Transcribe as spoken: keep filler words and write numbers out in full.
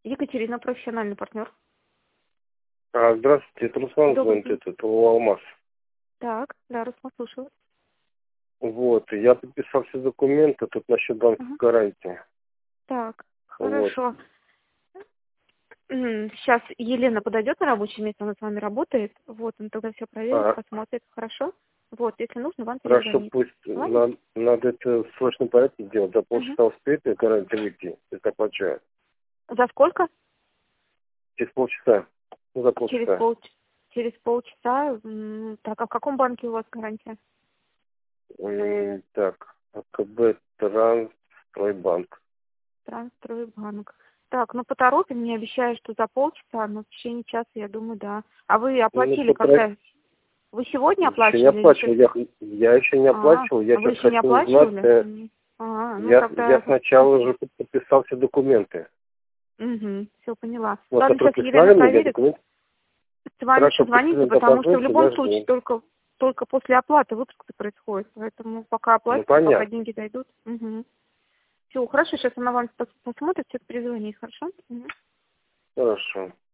Екатерина, профессиональный партнер. А, здравствуйте, это Руслан Добрый звонит, день. это Алмаз. Так, да, Руслан, слушаю. Вот, я подписал все документы тут насчет банковской Ага. гарантии. Так, Вот. хорошо. Сейчас Елена подойдет на рабочее место, она с вами работает. Вот, он тогда все проверит, Ага. посмотрит. Хорошо? Вот, если нужно, вам Хорошо, перезвонит. пусть Ладно? надо, надо это в срочном порядке сделать. За Угу. полчаса успеет мне гарантия выйти, если оплачиваю. За сколько? Через полчаса. Ну, за Через полчаса. пол через полчаса. М, Так, а в каком банке у вас гарантия? М, Так, АКБ Трансстройбанк. Трансстройбанк. Так, ну поторопим, не обещаю, что за полчаса, но в течение часа, я думаю, да. А вы Ну, оплатили потра- когда? Вы сегодня еще не оплачивали или оплачивал. что? Я, я еще не А, оплачивал. Я вы сейчас еще не хочу узнать. оплачивали? э, М. А, ну Я, я тогда... сначала уже подписал все документы. Угу, все поняла. Вот, Ладно, а вы сейчас Елена прислали мне проверит. документы? С вами Хорошо, пусть созвонится, Елена потому что в позвонит, любом я случае жду. только только после оплаты выпуск происходит. Поэтому пока Ну, оплатите, пока понятно. деньги дойдут. Угу. Все, хорошо, сейчас она вам пос- посмотрит, все перезвонит, хорошо? Угу. Хорошо.